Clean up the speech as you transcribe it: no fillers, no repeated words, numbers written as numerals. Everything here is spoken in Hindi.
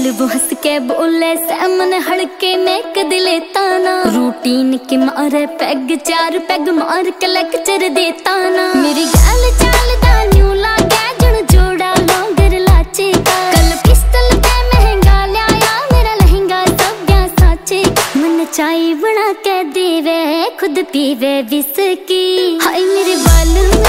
गल वो हंस के बोले सैमन हड़के में कदले ताना। रूटीन के मारे पैग 4 पैग मार के लेक्चर देता ना। मेरी गल चाल दा न्यू लागे जन जोड़ा लोंगर लाचे का। कल पिस्टल पे महंगा लाया मेरा लहंगा सब गया साचे। मन चाय बना के देवे खुद पीवे विस्की। हाय मेरे बाल